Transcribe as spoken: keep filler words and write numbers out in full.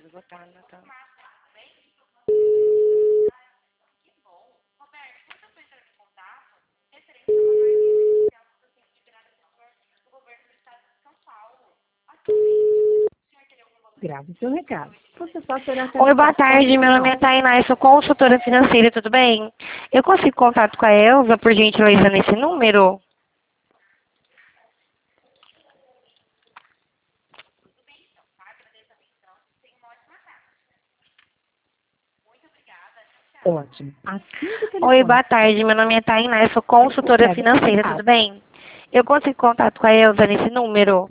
certeza. Boa tarde, Natal. Grave seu recado. Você só será Oi, boa tarde. Meu nome é Tainá, eu sou consultora financeira, tudo bem? Eu consigo contato com a Elza, por gentileza, nesse número? Ótimo. Assim que o telefone... Oi, boa tarde. Meu nome é Tainá, eu sou consultora Grave seu financeira, recado. tudo bem? Eu consigo contato com a Elza nesse número?